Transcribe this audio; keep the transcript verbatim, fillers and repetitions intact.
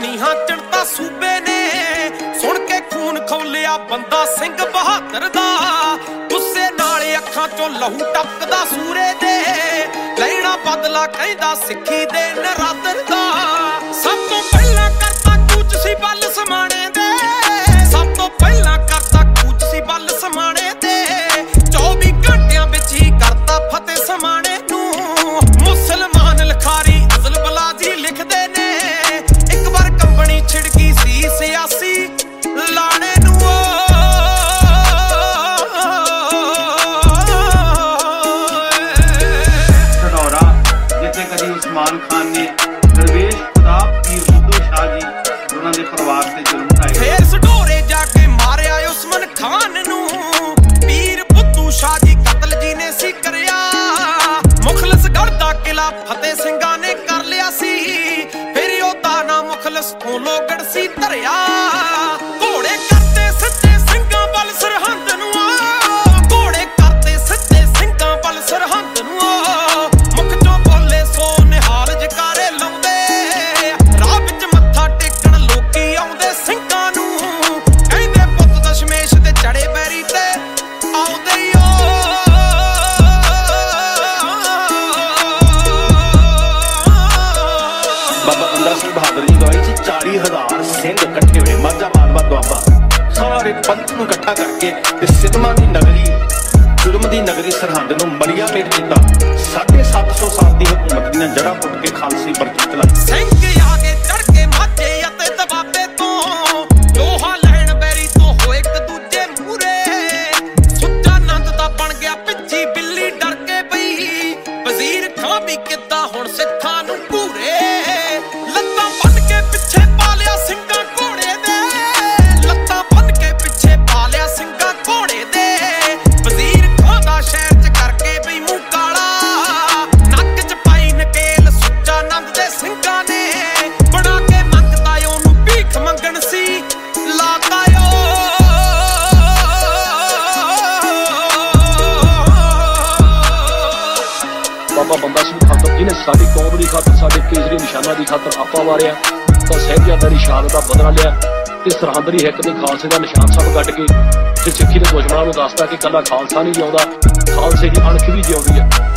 ਨੀਹਾਂ ਚੜਤਾ ਸੂਬੇ ਨੇ ਸੁਣ ਕੇ ਖੂਨ ਖੌਲਿਆ ਬੰਦਾ ਸਿੰਘ ਬਹਾਦਰ ਦਾ ਗੁੱਸੇ ਨਾਲ ਅੱਖਾਂ ਚੋਂ ਲਹੂ ਟਪਕਦਾ ਸੂਰੇ ਦੇ ਲੈਣਾ ਬਦਲਾ ਕਹਿੰਦਾ ਸਿੱਖੀ ਦੇ ਨਰਾਦਰ ਦਾ ਸਭ ਤੋਂ ਪਹਿਲਾਂ ਕਰਤਾ ਕੂਚ ਸੀ ਬੱਲ ਸਮਾਣੇ ਦੇ ਸਭ ਤੋਂ ਪਹਿਲਾਂ ਕਰਤਾ ਕੂਚ ਸੀ ਬੱਲ ਸਮਾਣੇ ਦੇ ਚੌਵੀ ਘੰਟਿਆਂ ਵਿੱਚ ਹੀ ਕਰਤਾ ਫਤਿਹ ਸਮਾਣੇ ਨੂੰ ਮੁਸਲਮਾਨ ਲਖਾਰੀ ਅਜ਼ਲ ਬਲਾਜੀ ਲਿਖਦੇ ਨੇ ਇੱਕ ਵਾਰ ਕੰਬਣੀ ਛਿੜਕੀ ਸੀ ਸਿਆਸੀ ਲਾਣੇ ਨੂੰ कभी उस्मान खान ने दरवेश खुदा पीर बुद्धू शाह जी उन्होंने दे परिवार ते जुल्म ढाए फिर सडोरे जाके मारिया उस्मान खान नू पीर बुद्धू शाह जी कतल जी ने सी करया मुखलिसगढ़ दा किला फतेह सिंघां ने कर लिया सी फिर ओदा ना मुखलिस तो लोगड़ सी धरिया घोड़े करते सच्चे सिंघां वल सरहंद नू घोड़े करते सच्चे सिंघां वल सरहंद नू बहादुर जी दवाई च चाली हजार सिंह इकट्ठे हुए माझा मालवा दुआबा सारे पंथ नूं इकट्ठा करके सिदमा दी नगरी जुल्म दी नगरी सरहंद नूं मरिया मेट कीता साढ़े सत्त सौ साल दी हुकूमत दी जड़ा पुट के खालसी बरकत चलाई सिंह आगे चढ़ के माचे अते दबाबे तो लोहा लैण बैरी तो हो एक दूजे मूरे सुच्चा नंद दा बन गया पिछी बिल्ली डर के पई वजीर खां भी किता हुण सिखां नूं घूरे बाबा बंदा सिंह खातर जिन्हें साडी कौम की खातर साडे केसरी निशाना की खातर आपा वारिया तो साहिबजादा दी शहादत दा बदला लिया ते सरहंद दी हिक ते खालसे दा निशान सब कट के ते सिੱਖੀ ਦੇ दुश्मनां नूं दसदा कि कला खालसा नहीं जिउंदा खालसे की अणख भी जिउंदी है।